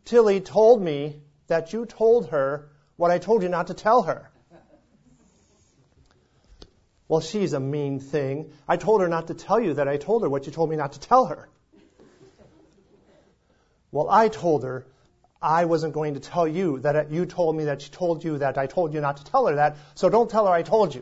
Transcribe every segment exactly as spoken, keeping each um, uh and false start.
Tilly told me that you told her what I told you not to tell her. Well, she's a mean thing. I told her not to tell you that I told her what you told me not to tell her. Well, I told her I wasn't going to tell you that you told me that she told you that I told you not to tell her that, so don't tell her I told you.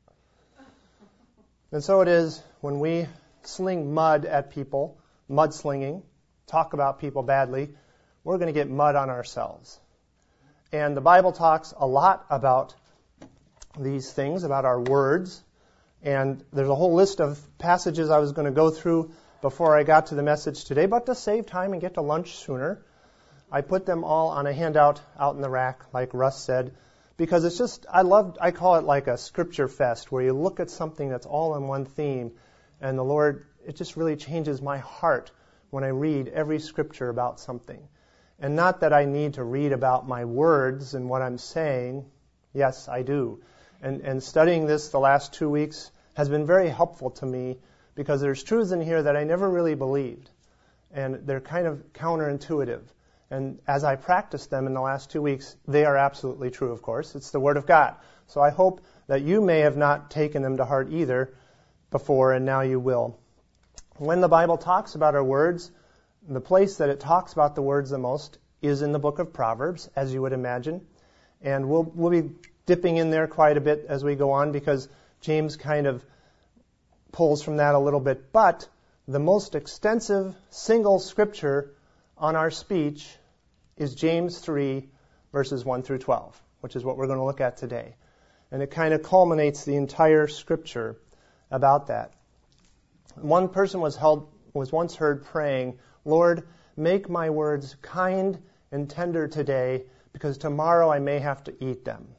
And so it is when we sling mud at people, mudslinging, talk about people badly, we're going to get mud on ourselves. And the Bible talks a lot about these things, about our words. And there's a whole list of passages I was going to go through before I got to the message today. But to save time and get to lunch sooner, I put them all on a handout out in the rack, like Russ said, because it's just, I love, I call it like a scripture fest, where you look at something that's all in one theme, and the Lord, it just really changes my heart when I read every scripture about something. And not that I need to read about my words and what I'm saying. Yes, I do. And, and studying this the last two weeks has been very helpful to me, because there's truths in here that I never really believed. And they're kind of counterintuitive. And as I practiced them in the last two weeks, they are absolutely true, of course. It's the Word of God. So I hope that you may have not taken them to heart either before, and now you will. When the Bible talks about our words, the place that it talks about the words the most is in the book of Proverbs, as you would imagine. And we'll, we'll be dipping in there quite a bit as we go on, because James kind of pulls from that a little bit. But the most extensive single scripture on our speech is James three, verses one through twelve, which is what we're going to look at today. And it kind of culminates the entire scripture about that. One person was held was once heard praying, "Lord, make my words kind and tender today, because tomorrow I may have to eat them."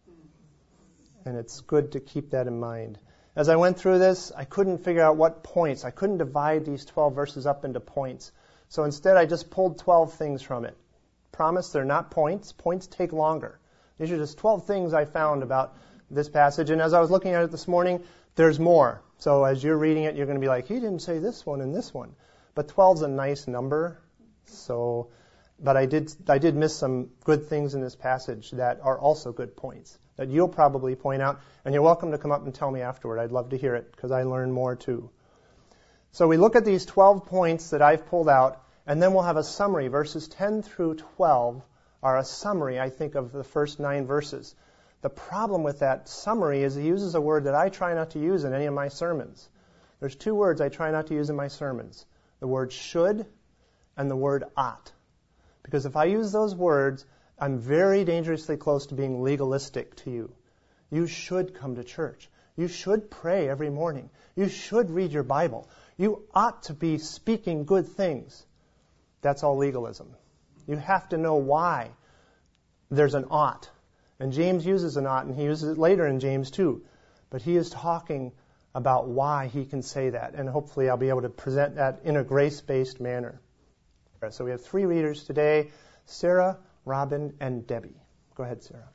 And it's good to keep that in mind. As I went through this, I couldn't figure out what points. I couldn't divide these twelve verses up into points. So instead, I just pulled twelve things from it. Promise they're not points. Points take longer. These are just twelve things I found about this passage. And as I was looking at it this morning, there's more. So as you're reading it, you're going to be like, he didn't say this one and this one. But twelve's a nice number. So, but I did I did miss some good things in this passage that are also good points that you'll probably point out. And you're welcome to come up and tell me afterward. I'd love to hear it, because I learn more too. So we look at these twelve points that I've pulled out, and then we'll have a summary. Verses ten through twelve are a summary, I think, of the first nine verses. The problem with that summary is he uses a word that I try not to use in any of my sermons. There's two words I try not to use in my sermons. The word should and the word ought. Because if I use those words, I'm very dangerously close to being legalistic to you. You should come to church. You should pray every morning. You should read your Bible. You ought to be speaking good things. That's all legalism. You have to know why there's an ought. And James uses an ought, and he uses it later in James too. But he is talking about why he can say that. And hopefully I'll be able to present that in a grace-based manner. So we have three readers today, Sarah, Robin, and Debbie. Go ahead, Sarah.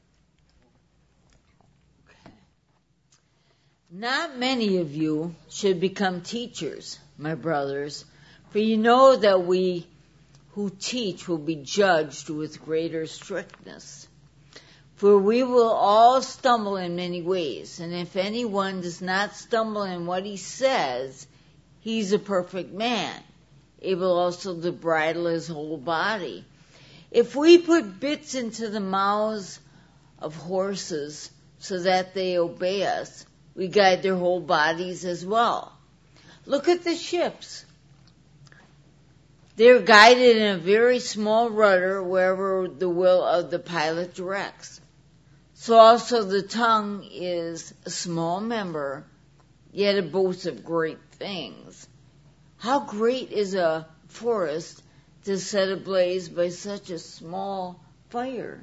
Not many of you should become teachers, my brothers, for you know that we who teach will be judged with greater strictness. For we will all stumble in many ways, and if anyone does not stumble in what he says, he's a perfect man, able also to bridle his whole body. If we put bits into the mouths of horses so that they obey us, we guide their whole bodies as well. Look at the ships. They're guided in a very small rudder wherever the will of the pilot directs. So also the tongue is a small member, yet it boasts of great things. How great is a forest to set ablaze by such a small fire?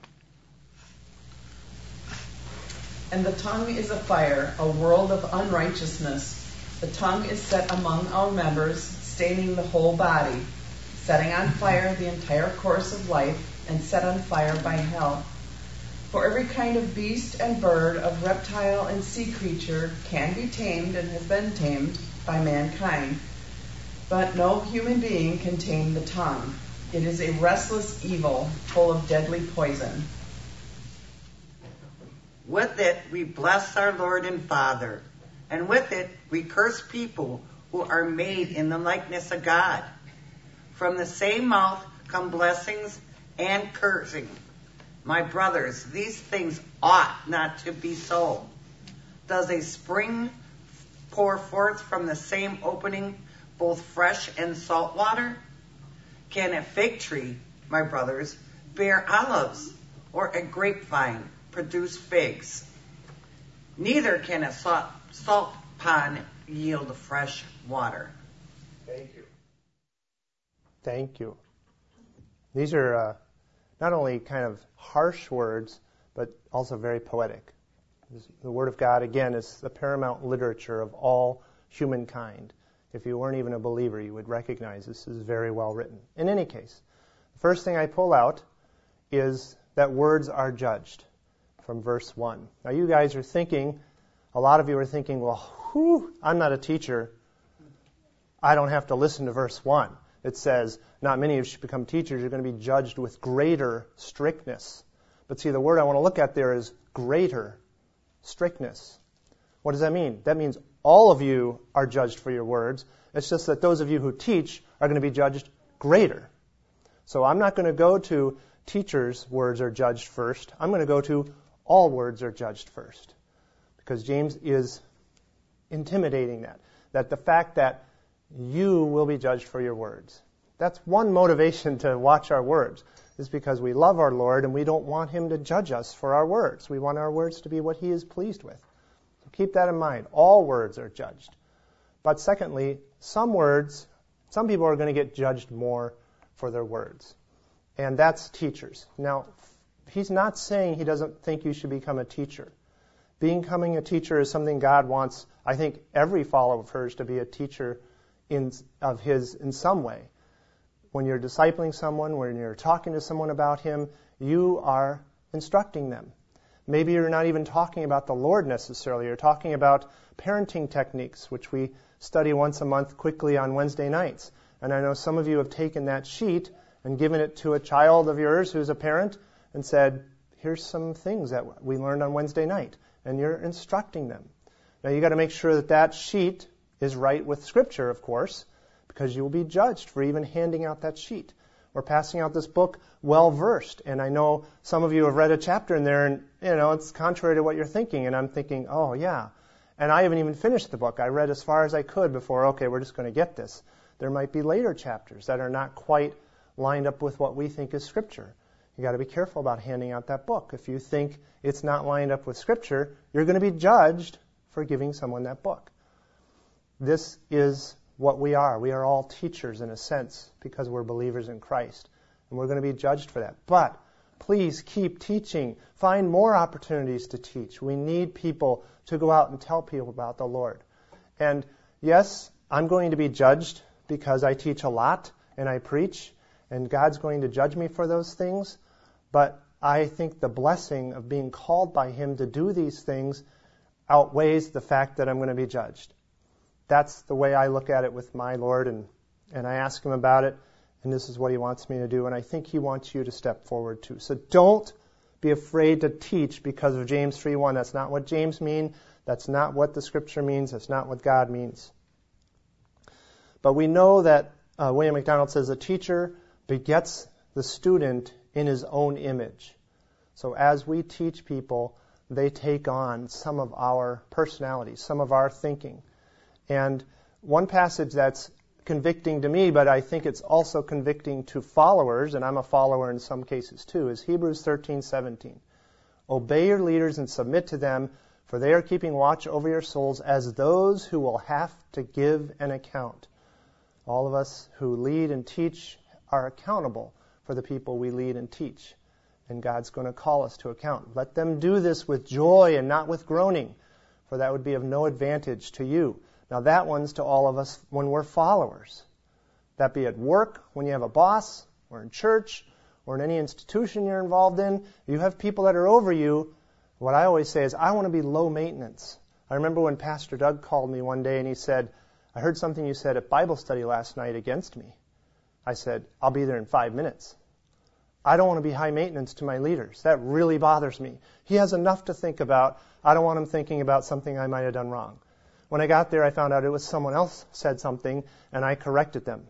And the tongue is a fire, a world of unrighteousness. The tongue is set among our members, staining the whole body, setting on fire the entire course of life, and set on fire by hell. For every kind of beast and bird, of reptile and sea creature can be tamed and has been tamed by mankind. But no human being can tame the tongue. It is a restless evil full of deadly poison. With it we bless our Lord and Father, and with it we curse people who are made in the likeness of God. From the same mouth come blessings and cursing. My brothers, these things ought not to be so. Does a spring pour forth from the same opening both fresh and salt water? Can a fig tree, my brothers, bear olives, or a grapevine produce figs? Neither can a salt, salt pond yield fresh water. Thank you. Thank you. These are uh, not only kind of harsh words, but also very poetic. The Word of God, again, is the paramount literature of all humankind. If you weren't even a believer, you would recognize this is very well written. In any case, the first thing I pull out is that words are judged from verse one. Now you guys are thinking, a lot of you are thinking, well, whew, I'm not a teacher. I don't have to listen to verse one. It says, not many of you should become teachers. You're going to be judged with greater strictness. But see, the word I want to look at there is greater strictness. What does that mean? That means all of you are judged for your words. It's just that those of you who teach are going to be judged greater. So I'm not going to go to teachers' words are judged first. I'm going to go to all words are judged first. Because James is intimidating that. That the fact that you will be judged for your words. That's one motivation to watch our words, is because we love our Lord and we don't want Him to judge us for our words. We want our words to be what He is pleased with. So keep that in mind. All words are judged. But secondly, some words, some people are going to get judged more for their words. And that's teachers. Now, he's not saying he doesn't think you should become a teacher. Becoming a teacher is something God wants, I think, every follower of hers to be a teacher in, of His in some way. When you're discipling someone, when you're talking to someone about Him, you are instructing them. Maybe you're not even talking about the Lord necessarily. You're talking about parenting techniques, which we study once a month quickly on Wednesday nights. And I know some of you have taken that sheet and given it to a child of yours who's a parent and said, here's some things that we learned on Wednesday night. And you're instructing them. Now you got to make sure that that sheet is right with Scripture, of course, because you will be judged for even handing out that sheet. We're passing out this book well-versed, and I know some of you have read a chapter in there, and you know it's contrary to what you're thinking, and I'm thinking, oh yeah. And I haven't even finished the book. I read as far as I could before, okay, we're just going to get this. There might be later chapters that are not quite lined up with what we think is Scripture. You got to be careful about handing out that book. If you think it's not lined up with Scripture, you're going to be judged for giving someone that book. This is what we are. We are all teachers in a sense because we're believers in Christ. And we're going to be judged for that. But please keep teaching. Find more opportunities to teach. We need people to go out and tell people about the Lord. And yes, I'm going to be judged because I teach a lot and I preach. And God's going to judge me for those things. But I think the blessing of being called by Him to do these things outweighs the fact that I'm going to be judged. That's the way I look at it with my Lord, and, and I ask Him about it, and this is what He wants me to do, and I think He wants you to step forward too. So don't be afraid to teach because of James three one. That's not what James means. That's not what the Scripture means. That's not what God means. But we know that uh, William MacDonald says a teacher begets the student in his own image. So as we teach people, they take on some of our personalities, some of our thinking. And one passage that's convicting to me, but I think it's also convicting to followers, and I'm a follower in some cases too, is Hebrews thirteen seventeen. Obey your leaders and submit to them, for they are keeping watch over your souls as those who will have to give an account. All of us who lead and teach are accountable for the people we lead and teach. And God's going to call us to account. Let them do this with joy and not with groaning, for that would be of no advantage to you. Now that one's to all of us when we're followers. That be at work, when you have a boss, or in church, or in any institution you're involved in. You have people that are over you. What I always say is, I want to be low maintenance. I remember when Pastor Doug called me one day and he said, I heard something you said at Bible study last night against me. I said, I'll be there in five minutes. I don't want to be high maintenance to my leaders. That really bothers me. He has enough to think about. I don't want him thinking about something I might have done wrong. When I got there, I found out it was someone else said something, and I corrected them.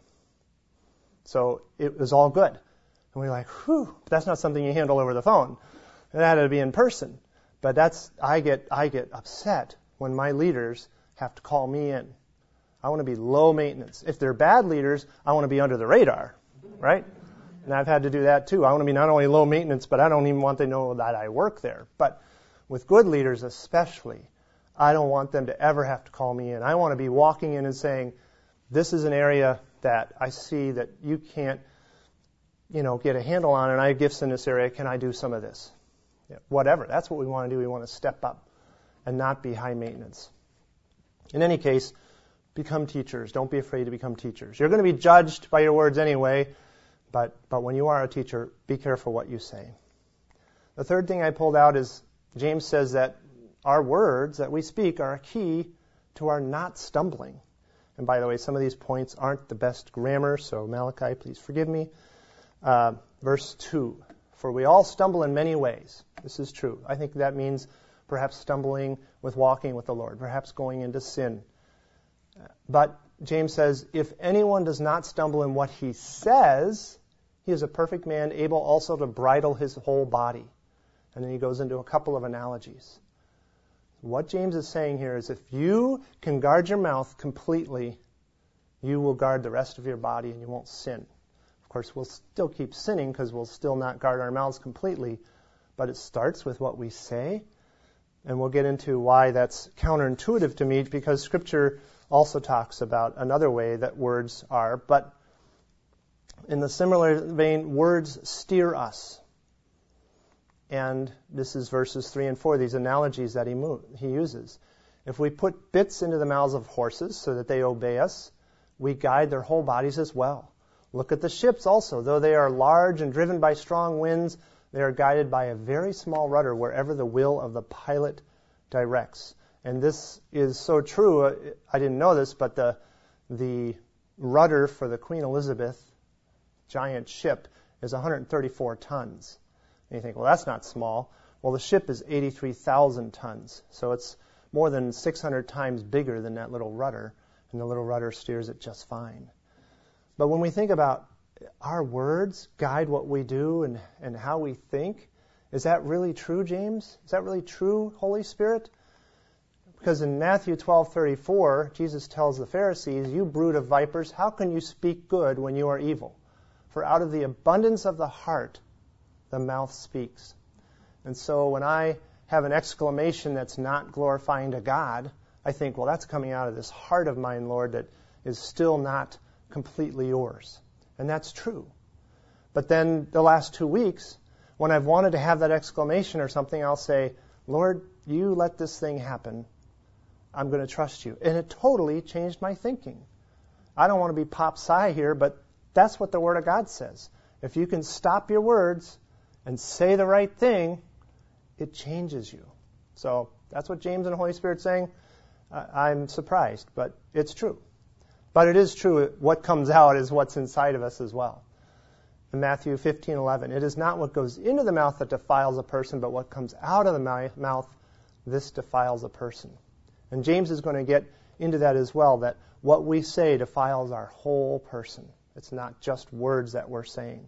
So it was all good. And we were like, whew, but that's not something you handle over the phone. It had to be in person. But that's, I get, I get upset when my leaders have to call me in. I want to be low maintenance. If they're bad leaders, I want to be under the radar, right? And I've had to do that too. I want to be not only low maintenance, but I don't even want to know that I work there. But with good leaders especially, I don't want them to ever have to call me in. I want to be walking in and saying, this is an area that I see that you can't, you know, get a handle on, and I have gifts in this area. Can I do some of this? Yeah, whatever. That's what we want to do. We want to step up and not be high maintenance. In any case, become teachers. Don't be afraid to become teachers. You're going to be judged by your words anyway, but, but when you are a teacher, be careful what you say. The third thing I pulled out is James says that our words that we speak are a key to our not stumbling. And by the way, some of these points aren't the best grammar, so Malachi, please forgive me. Uh, verse two, for we all stumble in many ways. This is true. I think that means perhaps stumbling with walking with the Lord, perhaps going into sin. But James says, if anyone does not stumble in what he says, he is a perfect man, able also to bridle his whole body. And then he goes into a couple of analogies. What James is saying here is if you can guard your mouth completely, you will guard the rest of your body and you won't sin. Of course, we'll still keep sinning because we'll still not guard our mouths completely, but it starts with what we say. And we'll get into why that's counterintuitive to me, because Scripture also talks about another way that words are. But in the similar vein, words steer us. And this is verses three and four, these analogies that he, mo- he uses. If we put bits into the mouths of horses so that they obey us, we guide their whole bodies as well. Look at the ships also. Though they are large and driven by strong winds, they are guided by a very small rudder wherever the will of the pilot directs. And this is so true. I didn't know this, but the the rudder for the Queen Elizabeth giant ship is one hundred thirty-four tons. And you think, well, that's not small. Well, the ship is eighty-three thousand tons. So it's more than six hundred times bigger than that little rudder. And the little rudder steers it just fine. But when we think about our words guide what we do and, and how we think, is that really true, James? Is that really true, Holy Spirit? Because in Matthew twelve thirty-four, Jesus tells the Pharisees, you brood of vipers, how can you speak good when you are evil? For out of the abundance of the heart, the mouth speaks. And so when I have an exclamation that's not glorifying to God, I think, well, that's coming out of this heart of mine, Lord, that is still not completely yours. And that's true. But then the last two weeks, when I've wanted to have that exclamation or something, I'll say, Lord, you let this thing happen. I'm going to trust you. And it totally changed my thinking. I don't want to be pop sci here, but that's what the Word of God says. If you can stop your words and say the right thing, it changes you. So that's what James and the Holy Spirit are saying. Uh, I'm surprised, but it's true. But it is true, what comes out is what's inside of us as well. In Matthew fifteen eleven, it is not what goes into the mouth that defiles a person, but what comes out of the mouth, this defiles a person. And James is going to get into that as well, that what we say defiles our whole person. It's not just words that we're saying.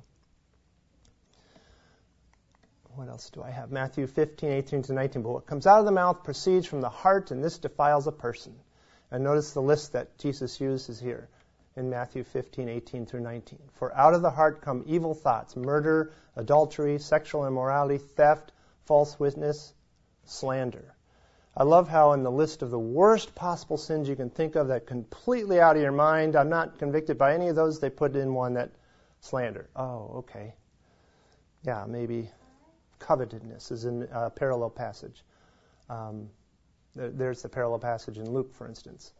What else do I have? Matthew fifteen, eighteen to nineteen. But what comes out of the mouth proceeds from the heart, and this defiles a person. And notice the list that Jesus uses here in Matthew fifteen, eighteen through nineteen. For out of the heart come evil thoughts, murder, adultery, sexual immorality, theft, false witness, slander. I love how in the list of the worst possible sins you can think of that completely out of your mind, I'm not convicted by any of those, they put in one that slander. Oh, okay. Yeah, maybe covetousness is in a parallel passage. Um, there's the parallel passage in Luke, for instance.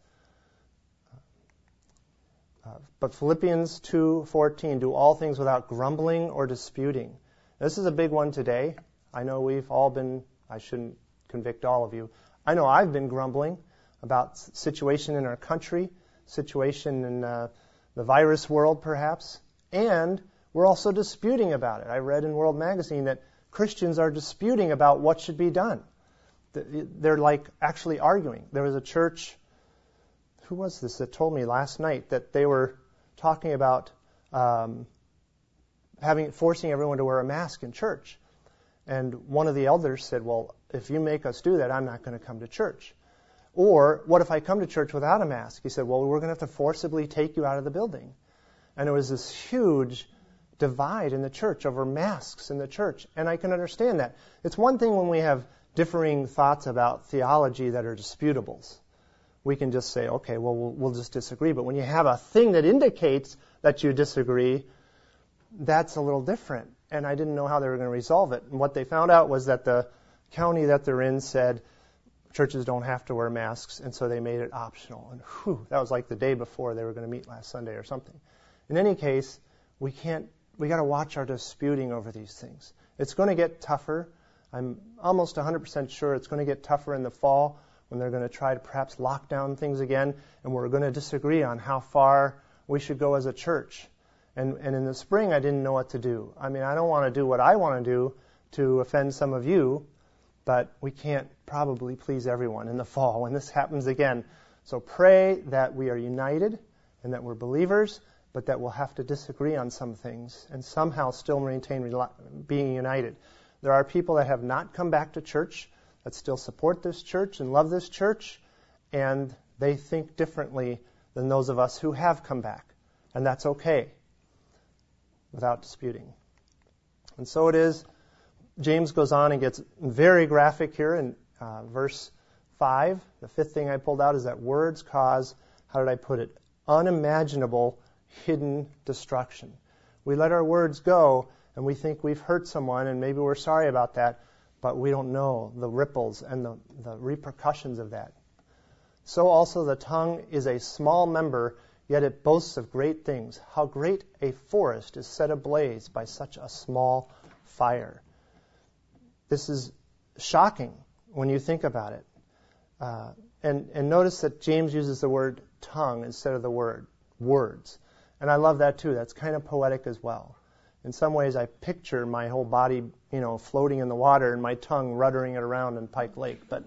Uh, but Philippians two fourteen, do all things without grumbling or disputing. This is a big one today. I know we've all been, I shouldn't convict all of you. I know I've been grumbling about situation in our country, situation in uh, the virus world perhaps, And we're also disputing about it. I read in World Magazine that Christians are disputing about what should be done. They're like actually arguing. There was a church, who was this, that told me last night that they were talking about um, having forcing everyone to wear a mask in church. And one of the elders said, well, if you make us do that, I'm not going to come to church. Or, what if I come to church without a mask? He said, well, we're going to have to forcibly take you out of the building. And there was this huge divide in the church over masks in the church. And I can understand that. It's one thing when we have differing thoughts about theology that are disputables. We can just say, okay, well, well, we'll just disagree. But when you have a thing that indicates that you disagree, that's a little different. And I didn't know how they were going to resolve it. And what they found out was that the county that they're in said churches don't have to wear masks, and so they made it optional. And whew, that was like the day before they were going to meet last Sunday or something. In any case, we can't, we got to watch our disputing over these things. It's going to get tougher. I'm almost one hundred percent sure it's going to get tougher in the fall when they're going to try to perhaps lock down things again, and we're going to disagree on how far we should go as a church. And, and in the spring, I didn't know what to do. I mean, I don't want to do what I want to do to offend some of you, but we can't probably please everyone in the fall when this happens again. So pray that we are united and that we're believers, but that we'll have to disagree on some things and somehow still maintain rel- being united. There are people that have not come back to church that still support this church and love this church, and they think differently than those of us who have come back. And that's okay, without disputing. And so it is. James goes on and gets very graphic here in uh, verse five. The fifth thing I pulled out is that words cause, how did I put it, unimaginable hidden destruction. We let our words go, and we think we've hurt someone, and maybe we're sorry about that, but we don't know the ripples and the, the repercussions of that. So also the tongue is a small member, yet it boasts of great things. How great a forest is set ablaze by such a small fire. This is shocking when you think about it. Uh, and, and notice that James uses the word tongue instead of the word words. And I love that too. That's kind of poetic as well. In some ways, I picture my whole body, you know, floating in the water and my tongue ruddering it around in Pike Lake. But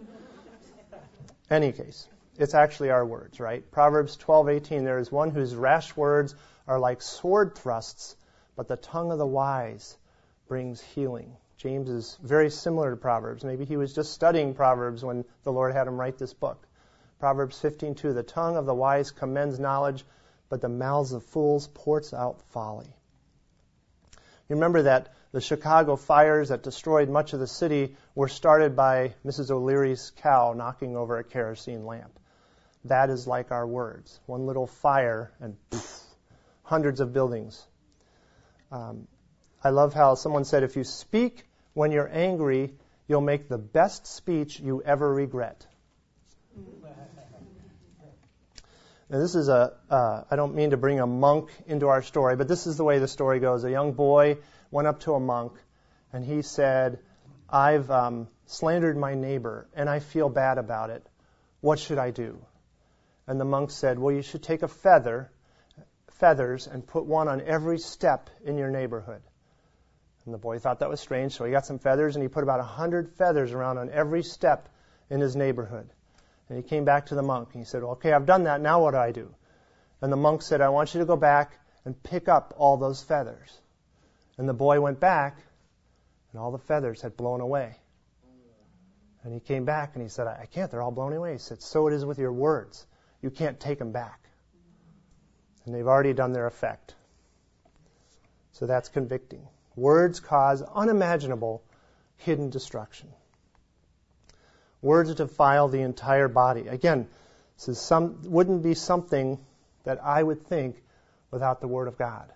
any case, it's actually our words, right? Proverbs twelve eighteen, there is one whose rash words are like sword thrusts, but the tongue of the wise brings healing. James is very similar to Proverbs. Maybe he was just studying Proverbs when the Lord had him write this book. Proverbs fifteen two, the tongue of the wise commends knowledge, but the mouths of fools pours out folly. You remember that the Chicago fires that destroyed much of the city were started by Missus O'Leary's cow knocking over a kerosene lamp. That is like our words. One little fire and poof, hundreds of buildings. Um, I love how someone said, if you speak when you're angry, you'll make the best speech you ever regret. Now this is a, uh, I don't mean to bring a monk into our story, but this is the way the story goes. A young boy went up to a monk and he said, I've um, slandered my neighbor and I feel bad about it. What should I do? And the monk said, well, you should take a feather, feathers and put one on every step in your neighborhood. And the boy thought that was strange, so he got some feathers and he put about a hundred feathers around on every step in his neighborhood. And he came back to the monk and he said, well, okay, I've done that, now what do I do? And the monk said, I want you to go back and pick up all those feathers. And the boy went back and all the feathers had blown away. And he came back and he said, I can't, they're all blown away. He said, so it is with your words. You can't take them back. And they've already done their effect. So that's convicting. Words cause unimaginable hidden destruction. Words defile the entire body. Again, this is some, wouldn't be something that I would think without the Word of God.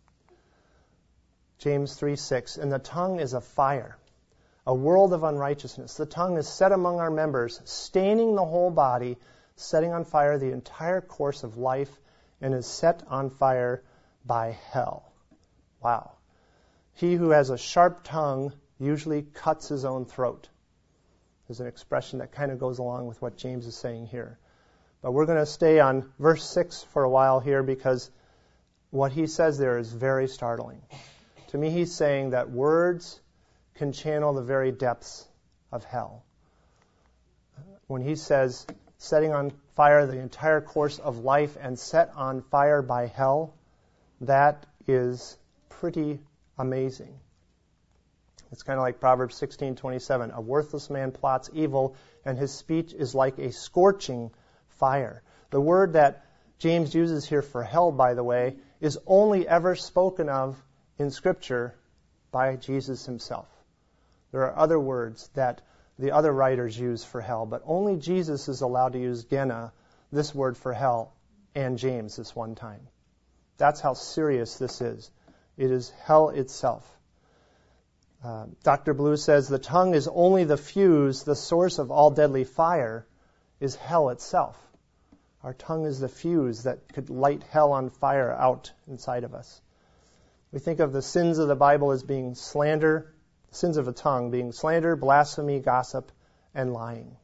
James three six, and the tongue is a fire, a world of unrighteousness. The tongue is set among our members, staining the whole body, setting on fire the entire course of life, and is set on fire by hell. Wow. He who has a sharp tongue usually cuts his own throat. There's an expression that kind of goes along with what James is saying here. But we're going to stay on verse six for a while here because what he says there is very startling. To me, he's saying that words can channel the very depths of hell. When he says, setting on fire the entire course of life and set on fire by hell, that is pretty amazing. It's kind of like Proverbs sixteen twenty-seven. A worthless man plots evil, and his speech is like a scorching fire. The word that James uses here for hell, by the way, is only ever spoken of in Scripture by Jesus himself. There are other words that the other writers use for hell, but only Jesus is allowed to use Gehenna, this word for hell, and James this one time. That's how serious this is. It is hell itself. Uh, Doctor Blue says the tongue is only the fuse, the source of all deadly fire is hell itself. Our tongue is the fuse that could light hell on fire out inside of us. We think of the sins of the Bible as being slander, sins of the tongue being slander, blasphemy, gossip, and lying.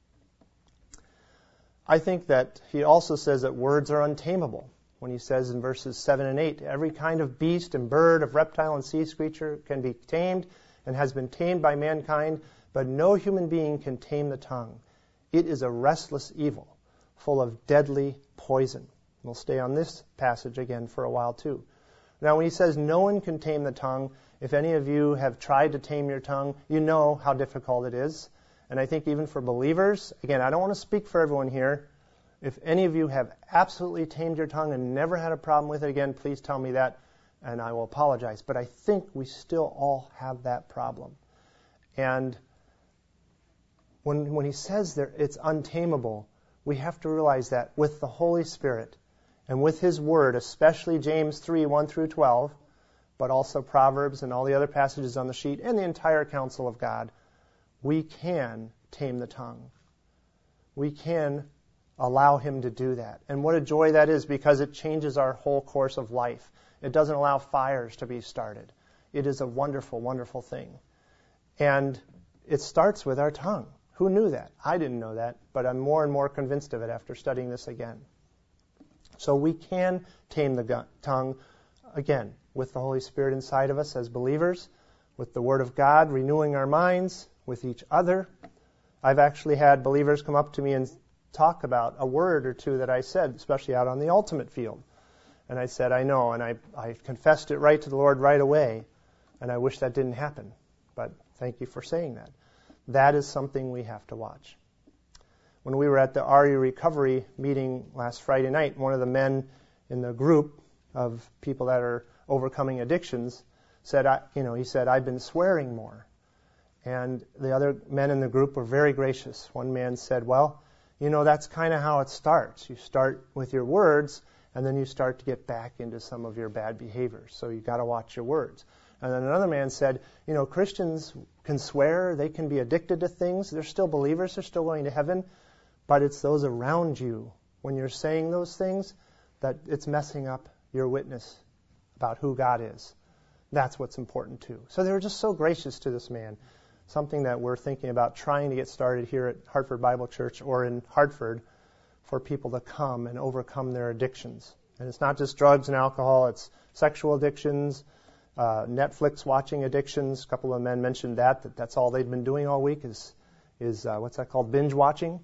I think that he also says that words are untamable when he says in verses seven and eight, every kind of beast and bird, of reptile and sea creature can be tamed and has been tamed by mankind, but no human being can tame the tongue. It is a restless evil, full of deadly poison. We'll stay on this passage again for a while too. Now when he says no one can tame the tongue, if any of you have tried to tame your tongue, you know how difficult it is. And I think even for believers, again, I don't want to speak for everyone here. If any of you have absolutely tamed your tongue and never had a problem with it again, please tell me that, and I will apologize. But I think we still all have that problem. And when when he says that it's untamable, we have to realize that with the Holy Spirit and with His Word, especially James three, one through twelve, but also Proverbs and all the other passages on the sheet, and the entire counsel of God, we can tame the tongue. We can allow Him to do that. And what a joy that is, because it changes our whole course of life. It doesn't allow fires to be started. It is a wonderful, wonderful thing. And it starts with our tongue. Who knew that? I didn't know that, but I'm more and more convinced of it after studying this again. So we can tame the gu- tongue, again, with the Holy Spirit inside of us as believers, with the Word of God renewing our minds, with each other. I've actually had believers come up to me and talk about a word or two that I said, especially out on the ultimate field. And I said, I know, and I, I confessed it right to the Lord right away, and I wish that didn't happen. But thank you for saying that. That is something we have to watch. When we were at the R U Recovery meeting last Friday night, one of the men in the group of people that are overcoming addictions said, I, you know, he said, I've been swearing more. And the other men in the group were very gracious. One man said, well, you know, that's kind of how it starts. You start with your words, and then you start to get back into some of your bad behaviors. So you got to watch your words. And then another man said, you know, Christians can swear, they can be addicted to things. They're still believers, they're still going to heaven. But it's those around you, when you're saying those things, that it's messing up your witness about who God is. That's what's important too. So they were just so gracious to this man. Something that we're thinking about trying to get started here at Hartford Bible Church or in Hartford for people to come and overcome their addictions. And it's not just drugs and alcohol, it's sexual addictions, uh, Netflix watching addictions. A couple of men mentioned that, that that's all they've been doing all week is, is uh, what's that called, binge watching.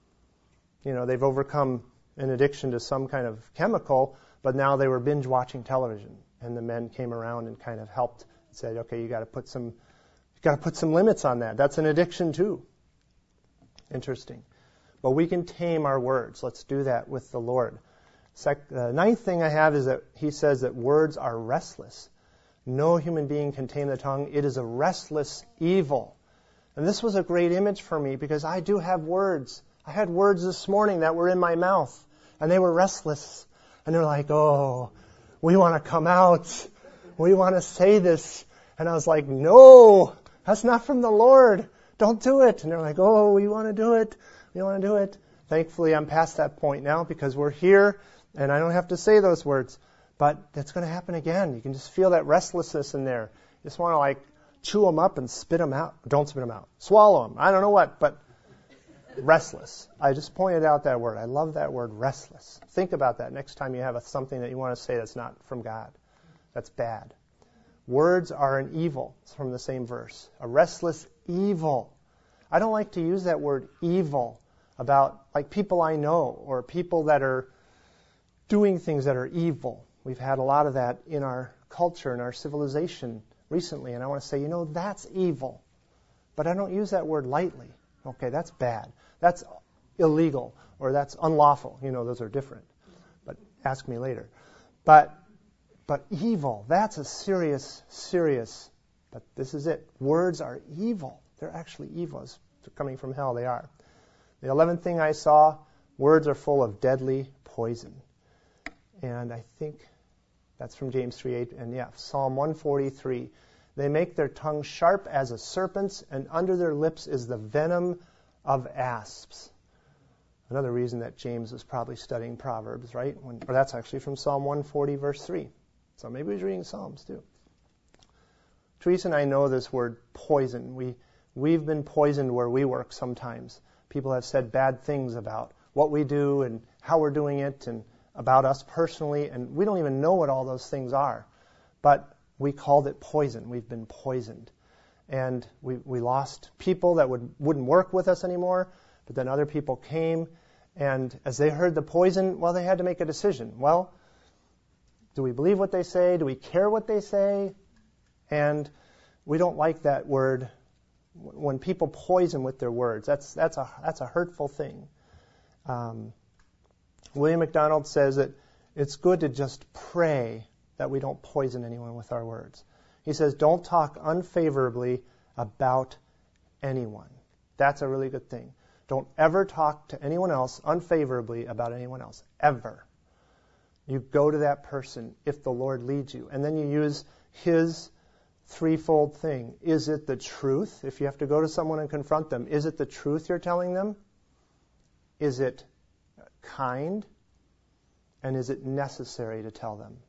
You know, they've overcome an addiction to some kind of chemical, but now they were binge watching television. And the men came around and kind of helped and said, okay, you got to put some You've got to put some limits on that. That's an addiction too. Interesting. But we can tame our words. Let's do that with the Lord. Sec- the ninth thing I have is that he says that words are restless. No human being can tame the tongue. It is a restless evil. And this was a great image for me because I do have words. I had words this morning that were in my mouth and they were restless. And they're like, oh, we want to come out. We want to say this. And I was like, no. That's not from the Lord. Don't do it. And they're like, oh, we want to do it. We want to do it. Thankfully, I'm past that point now because we're here and I don't have to say those words. But that's going to happen again. You can just feel that restlessness in there. You just want to like chew them up and spit them out. Don't spit them out. Swallow them. I don't know what, but Restless. I just pointed out that word. I love that word, restless. Think about that next time you have a, something that you want to say that's not from God. That's bad. Words are an evil. It's from the same verse. A restless evil. I don't like to use that word evil about like people I know or people that are doing things that are evil. We've had a lot of that in our culture, in our civilization recently, and I want to say, you know, that's evil. But I don't use that word lightly. Okay, that's bad. That's illegal, or that's unlawful. You know, those are different. But ask me later. But but evil, that's a serious, serious, but this is it. Words are evil. They're actually evil. It's coming from hell, they are. The eleventh thing I saw, words are full of deadly poison. And I think that's from James three eight, and yeah, Psalm one forty-three. They make their tongue sharp as a serpent's, and under their lips is the venom of asps. Another reason that James was probably studying Proverbs, right? When, or that's actually from Psalm one forty, verse three. So maybe he's reading Psalms too. Teresa and I know this word poison. We, we've been poisoned where we work sometimes. People have said bad things about what we do and how we're doing it and about us personally, and we don't even know what all those things are. But we called it poison. We've been poisoned. And we, we lost people that would, wouldn't work with us anymore, but then other people came, and as they heard the poison, well, they had to make a decision. Well, do we believe what they say? Do we care what they say? And we don't like that word when people poison with their words. That's, that's, a, that's a hurtful thing. Um, William MacDonald says that it's good to just pray that we don't poison anyone with our words. He says, don't talk unfavorably about anyone. That's a really good thing. Don't ever talk to anyone else unfavorably about anyone else, ever. You go to that person if the Lord leads you, and then you use His threefold thing. Is it the truth? If you have to go to someone and confront them, is it the truth you're telling them? Is it kind? And is it necessary to tell them?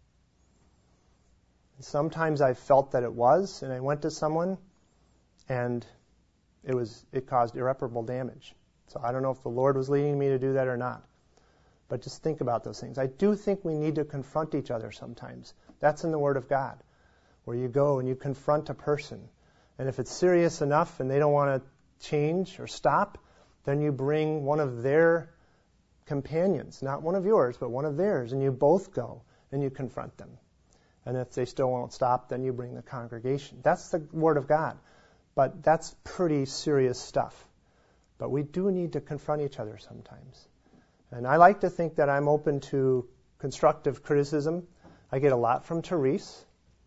Sometimes I felt that it was, and I went to someone, and it was it caused irreparable damage. So I don't know if the Lord was leading me to do that or not. But just think about those things. I do think we need to confront each other sometimes. That's in the Word of God, where you go and you confront a person. And if it's serious enough and they don't want to change or stop, then you bring one of their companions, not one of yours, but one of theirs, and you both go and you confront them. And if they still won't stop, then you bring the congregation. That's the Word of God. But that's pretty serious stuff. But we do need to confront each other sometimes. And I like to think that I'm open to constructive criticism. I get a lot from Therese,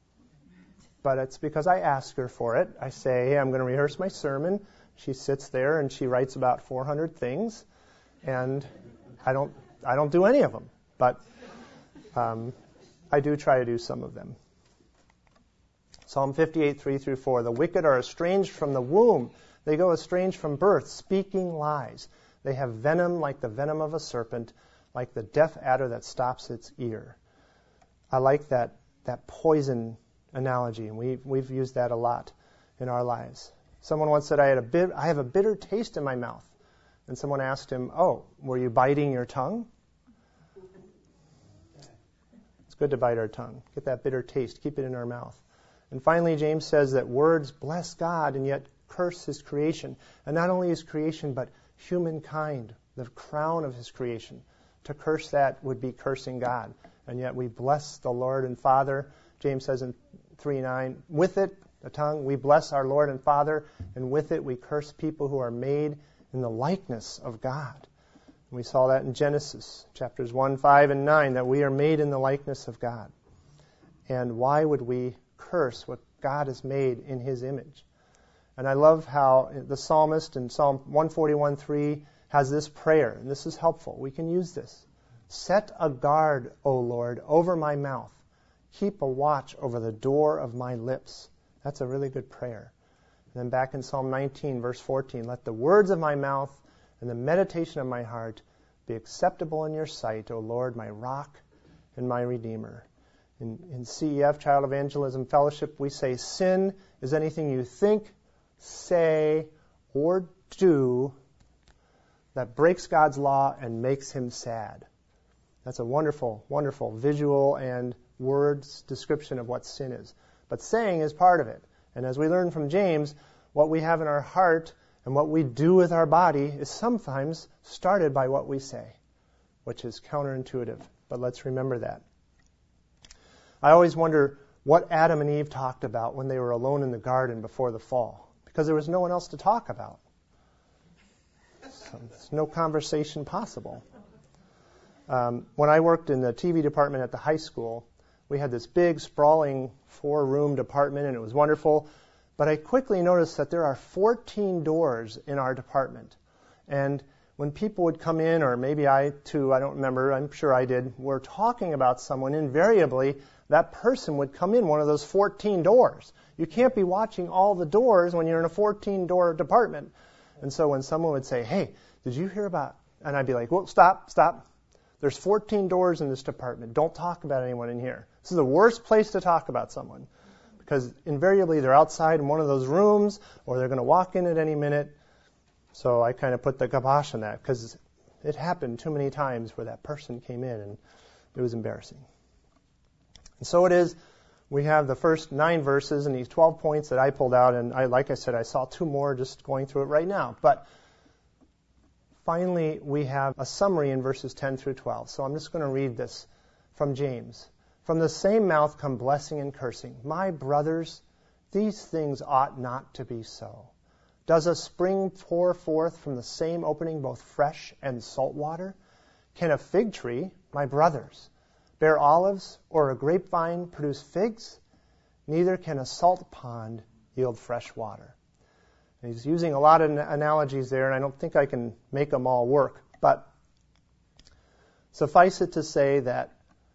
but it's because I ask her for it. I say, hey, I'm going to rehearse my sermon. She sits there and she writes about four hundred things, and I don't I don't do any of them. But um, I do try to do some of them. Psalm fifty-eight, three through four. The wicked are estranged from the womb. They go estranged from birth, speaking lies. They have venom like the venom of a serpent, like the deaf adder that stops its ear. I like that that poison analogy, and we've, we've used that a lot in our lives. Someone once said, I, had a bit, I have a bitter taste in my mouth. And someone asked him, oh, were you biting your tongue? It's good to bite our tongue. Get that bitter taste. Keep it in our mouth. And finally, James says that words bless God and yet curse His creation. And not only His creation, but humankind, the crown of His creation. To curse that would be cursing God. And yet we bless the Lord and Father. James says in three nine, with it, the tongue, we bless our Lord and Father, and with it we curse people who are made in the likeness of God. And we saw that in Genesis, chapters one, five, and nine, that we are made in the likeness of God. And why would we curse what God has made in His image? And I love how the psalmist in Psalm one forty-one, three has this prayer, and this is helpful. We can use this. Set a guard, O Lord, over my mouth. Keep a watch over the door of my lips. That's a really good prayer. And then back in Psalm nineteen, verse fourteen, let the words of my mouth and the meditation of my heart be acceptable in your sight, O Lord, my rock and my redeemer. In, in C E F, Child Evangelism Fellowship, we say sin is anything you think, say, or do that breaks God's law and makes him sad. That's a wonderful, wonderful visual and words description of what sin is. But saying is part of it. And as we learn from James, what we have in our heart and what we do with our body is sometimes started by what we say, which is counterintuitive. But let's remember that. I always wonder what Adam and Eve talked about when they were alone in the garden before the fall, because there was no one else to talk about. So there's no conversation possible. Um, when I worked in the T V department at the high school, we had this big, sprawling four-room department, and it was wonderful. But I quickly noticed that there are fourteen doors in our department. And when people would come in, or maybe I too, I don't remember, I'm sure I did, were talking about someone, invariably that person would come in one of those fourteen doors. You can't be watching all the doors when you're in a fourteen-door department. And so when someone would say, hey, did you hear about... And I'd be like, well, stop, stop. There's fourteen doors in this department. Don't talk about anyone in here. This is the worst place to talk about someone, because invariably they're outside in one of those rooms, or they're going to walk in at any minute. So I kind of put the kibosh on that, because it happened too many times where that person came in, and it was embarrassing. And so it is, we have the first nine verses and these twelve points that I pulled out, and I, like I said, I saw two more just going through it right now. But finally, we have a summary in verses ten through twelve. So I'm just going to read this from James. From the same mouth come blessing and cursing. My brothers, these things ought not to be so. Does a spring pour forth from the same opening both fresh and salt water? Can a fig tree, my brothers, bear olives, or a grapevine produce figs? Neither can a salt pond yield fresh water. And he's using a lot of analogies there, and I don't think I can make them all work. But suffice it to say that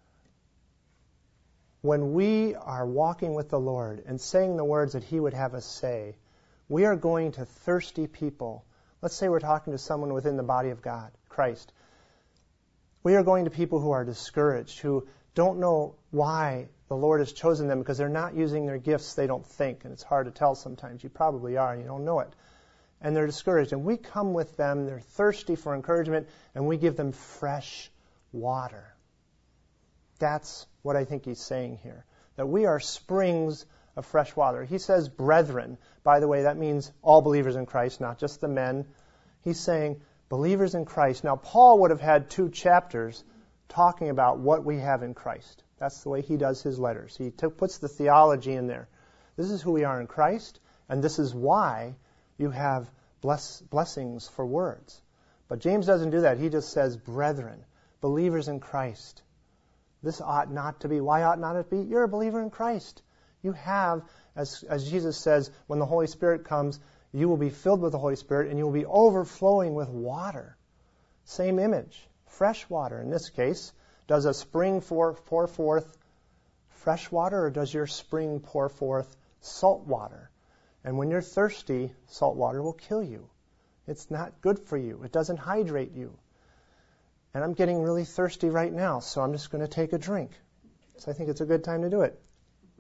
when we are walking with the Lord and saying the words that he would have us say, we are going to thirsty people. Let's say we're talking to someone within the body of God, Christ. We are going to people who are discouraged, who don't know why the Lord has chosen them, because they're not using their gifts, they don't think. And it's hard to tell sometimes. You probably are, and you don't know it. And they're discouraged. And we come with them, they're thirsty for encouragement, and we give them fresh water. That's what I think he's saying here, that we are springs of fresh water. He says brethren. By the way, that means all believers in Christ, not just the men. He's saying believers in Christ. Now, Paul would have had two chapters talking about what we have in Christ. That's the way he does his letters. He t- puts the theology in there. This is who we are in Christ, and this is why you have bless- blessings for words. But James doesn't do that. He just says brethren, believers in Christ. This ought not to be. Why ought not it be? You're a believer in Christ. You have, as, as Jesus says, when the Holy Spirit comes, you will be filled with the Holy Spirit and you will be overflowing with water. Same image. Fresh water. In this case, does a spring pour, pour forth fresh water, or does your spring pour forth salt water? And when you're thirsty, salt water will kill you. It's not good for you. It doesn't hydrate you. And I'm getting really thirsty right now, so I'm just going to take a drink. So I think it's a good time to do it.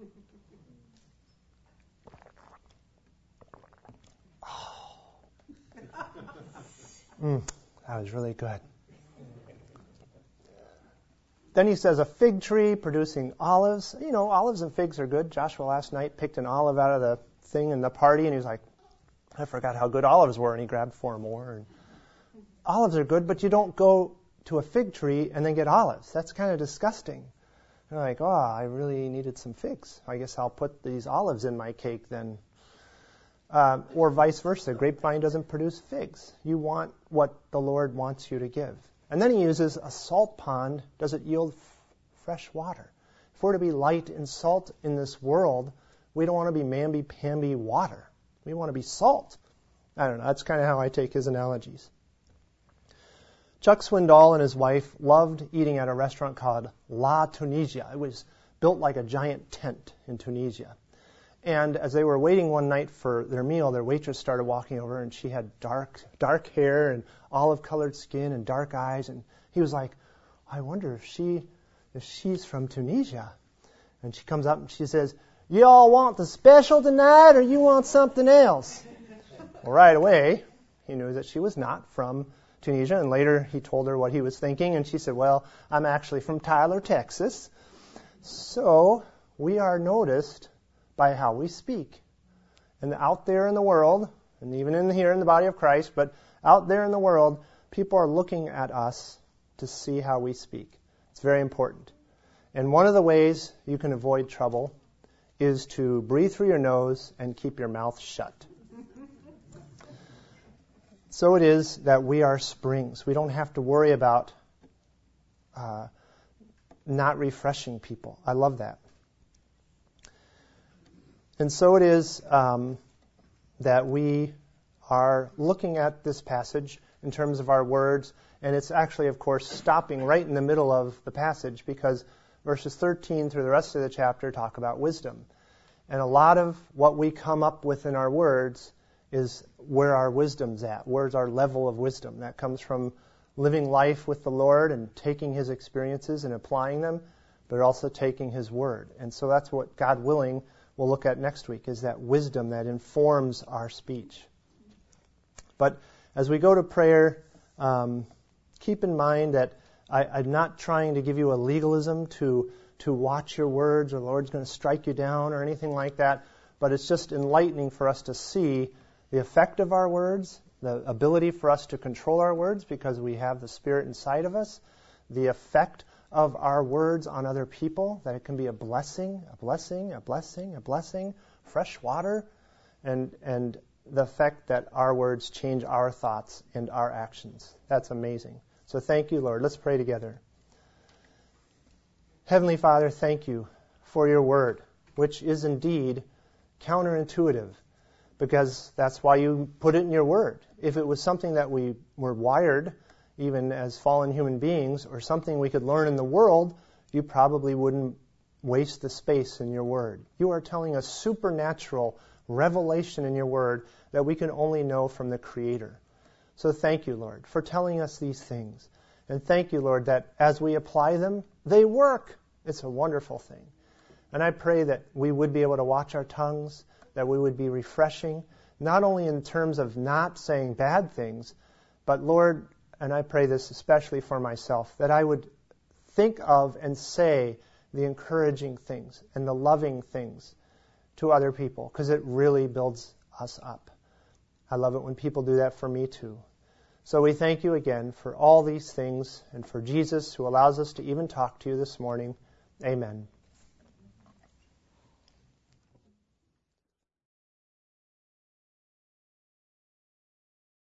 Oh. Mm, that was really good. Then he says a fig tree producing olives. You know, olives and figs are good. Joshua last night picked an olive out of the thing in the party, and he was like, I forgot how good olives were, and he grabbed four more. And olives are good, but you don't go to a fig tree and then get olives. That's kind of disgusting. You're like, oh, I really needed some figs. I guess I'll put these olives in my cake then. Uh, or vice versa. Grapevine doesn't produce figs. You want what the Lord wants you to give. And then he uses a salt pond. Does it yield f- fresh water? If we're to be light and salt in this world, we don't want to be mamby-pamby water. We want to be salt. I don't know. That's kind of how I take his analogies. Chuck Swindoll and his wife loved eating at a restaurant called La Tunisia. It was built like a giant tent in Tunisia. And as they were waiting one night for their meal, their waitress started walking over, and she had dark, dark hair and olive-colored skin and dark eyes. And he was like, I wonder if she, if she's from Tunisia. And she comes up and she says, you all want the special tonight, or you want something else? Well, right away, he knew that she was not from Tunisia. And later he told her what he was thinking, and she said, well, I'm actually from Tyler, Texas. So we are noticed by how we speak. And out there in the world, and even in here in the body of Christ, but out there in the world, people are looking at us to see how we speak. It's very important. And one of the ways you can avoid trouble is to breathe through your nose and keep your mouth shut. So it is that we are springs. We don't have to worry about uh, not refreshing people. I love that. And so it is um, that we are looking at this passage in terms of our words, and it's actually, of course, stopping right in the middle of the passage because verses thirteen through the rest of the chapter talk about wisdom. And a lot of what we come up with in our words is where our wisdom's at. Where's our level of wisdom? That comes from living life with the Lord and taking His experiences and applying them, but also taking His Word. And so that's what, God willing, we'll look at next week, is that wisdom that informs our speech. But as we go to prayer, um, keep in mind that I, I'm not trying to give you a legalism to to watch your words or the Lord's going to strike you down or anything like that, but it's just enlightening for us to see the effect of our words, the ability for us to control our words because we have the Spirit inside of us, the effect of our words on other people, that it can be a blessing, a blessing, a blessing, a blessing, fresh water, and and the effect that our words change our thoughts and our actions. That's amazing. So thank you, Lord. Let's pray together. Heavenly Father, thank you for your word, which is indeed counterintuitive, because that's why you put it in your word. If it was something that we were wired, even as fallen human beings, or something we could learn in the world, you probably wouldn't waste the space in your word. You are telling us supernatural revelation in your word that we can only know from the Creator. So thank you, Lord, for telling us these things. And thank you, Lord, that as we apply them, they work. It's a wonderful thing. And I pray that we would be able to watch our tongues, that we would be refreshing, not only in terms of not saying bad things, but Lord, and I pray this especially for myself, that I would think of and say the encouraging things and the loving things to other people, because it really builds us up. I love it when people do that for me too. So we thank you again for all these things and for Jesus who allows us to even talk to you this morning. Amen.